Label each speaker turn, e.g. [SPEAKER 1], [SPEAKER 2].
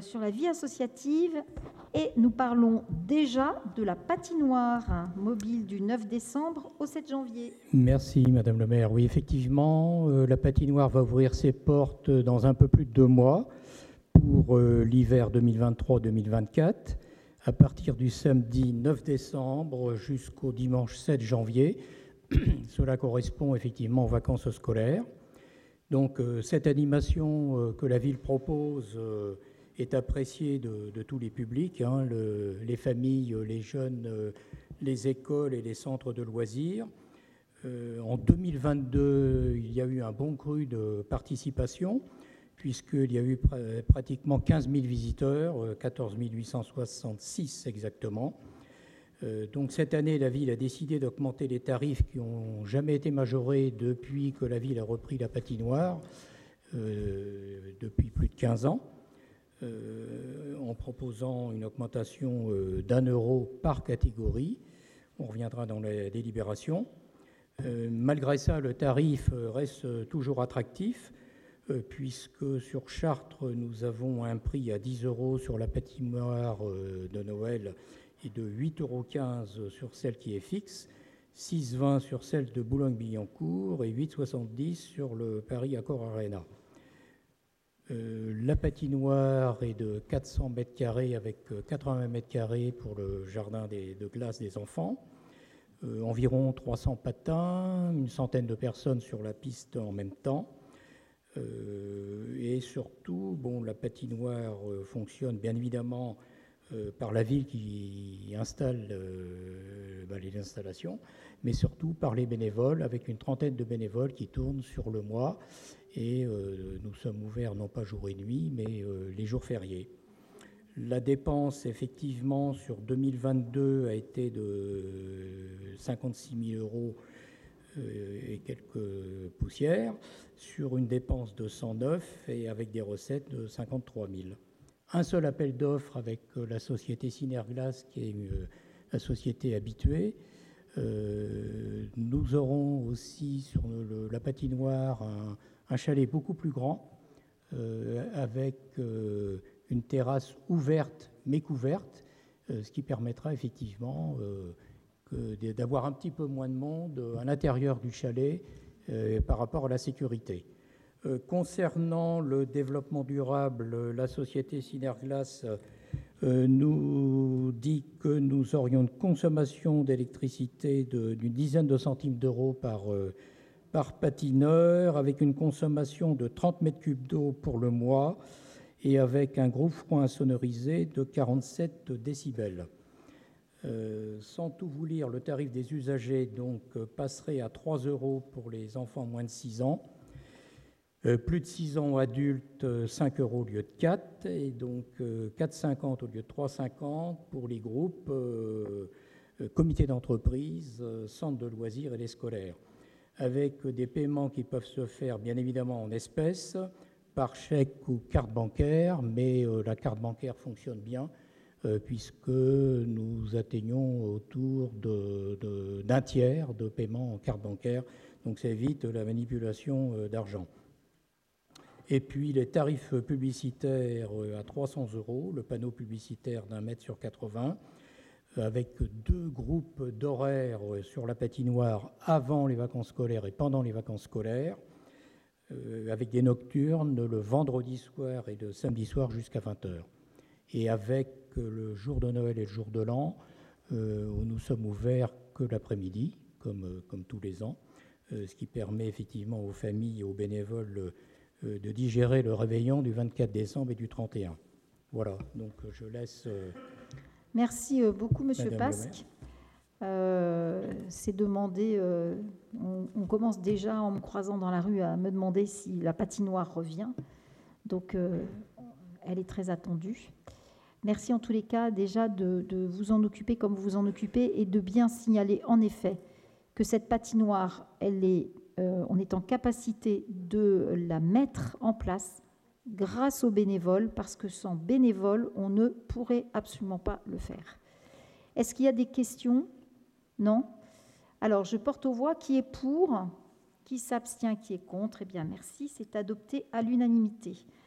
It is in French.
[SPEAKER 1] sur la vie associative et nous parlons déjà de la patinoire mobile du 9 décembre au 7 janvier.
[SPEAKER 2] Merci Madame le maire. Oui, effectivement, la patinoire va ouvrir ses portes dans un peu plus de 2 mois pour l'hiver 2023-2024, à partir du samedi 9 décembre jusqu'au dimanche 7 janvier. Cela correspond effectivement aux vacances scolaires. Donc cette animation que la ville propose est appréciée de tous les publics, hein, les familles, les jeunes, les écoles et les centres de loisirs. En 2022, il y a eu un bon cru de participation, puisqu'il y a eu pratiquement 15 000 visiteurs, 14 866 exactement. Donc cette année, la ville a décidé d'augmenter les tarifs qui n'ont jamais été majorés depuis que la ville a repris la patinoire, depuis plus de 15 ans, en proposant une augmentation d'1 euro par catégorie. On reviendra dans la délibération. Malgré ça, le tarif reste toujours attractif, puisque sur Chartres, nous avons un prix à 10 euros sur la patinoire de Noël et de 8,15 € sur celle qui est fixe, 6,20 € sur celle de Boulogne-Billancourt et 8,70 € sur le Paris Accor Arena. La patinoire est de 400 mètres carrés avec 80 mètres carrés pour le jardin de glace des enfants. Environ 300 patins, une centaine de personnes sur la piste en même temps. Et surtout, la patinoire fonctionne bien évidemment par la ville qui installe les installations, mais surtout par les bénévoles, avec une trentaine de bénévoles qui tournent sur le mois. Et nous sommes ouverts non pas jour et nuit, mais les jours fériés. La dépense, effectivement, sur 2022 a été de 56 000 € et quelques poussières, sur une dépense de 109 et avec des recettes de 53 000. Un seul appel d'offres avec la société Synerglace, qui est la société habituée. Nous aurons aussi sur la patinoire un chalet beaucoup plus grand, avec une terrasse ouverte mais couverte, ce qui permettra effectivement d'avoir un petit peu moins de monde à l'intérieur du chalet par rapport à la sécurité. Concernant le développement durable, la société Synerglace nous dit que nous aurions une consommation d'électricité d'une dizaine de centimes d'euros par patineur, avec une consommation de 30 mètres cubes d'eau pour le mois et avec un groupe froid insonorisé de 47 décibels. Sans tout vous lire, le tarif des usagers donc passerait à 3 € pour les enfants moins de 6 ans. Plus de 6 ans adultes, 5 € au lieu de 4, et donc 4,50 € au lieu de 3,50 € pour les groupes, comités d'entreprise, centres de loisirs et les scolaires, avec des paiements qui peuvent se faire bien évidemment en espèces, par chèque ou carte bancaire, mais la carte bancaire fonctionne bien puisque nous atteignons autour d'un tiers de paiement en carte bancaire, donc ça évite la manipulation d'argent. Et puis les tarifs publicitaires à 300 €, le panneau publicitaire d'1 mètre sur 80, avec 2 groupes d'horaires sur la patinoire avant les vacances scolaires et pendant les vacances scolaires, avec des nocturnes le vendredi soir et le samedi soir jusqu'à 20 h. Et avec le jour de Noël et le jour de l'an, où nous sommes ouverts que l'après-midi, comme tous les ans, ce qui permet effectivement aux familles et aux bénévoles de digérer le réveillon du 24 décembre et du 31. Voilà, donc je laisse...
[SPEAKER 1] Merci beaucoup, Monsieur Pasque. C'est demandé, on commence déjà en me croisant dans la rue à me demander si la patinoire revient. Donc, elle est très attendue. Merci en tous les cas déjà de vous en occuper comme vous vous en occupez et de bien signaler en effet que cette patinoire, on est en capacité de la mettre en place grâce aux bénévoles, parce que sans bénévoles, on ne pourrait absolument pas le faire. Est-ce qu'il y a des questions ? Non ? Alors, je porte aux voix qui est pour, qui s'abstient, qui est contre. Eh bien, merci, c'est adopté à l'unanimité.